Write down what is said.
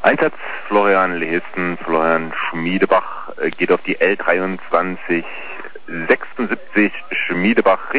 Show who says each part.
Speaker 1: Einsatz Florian Lehisten, Florian Schmiedebach geht auf die L23 76 Schmiedebach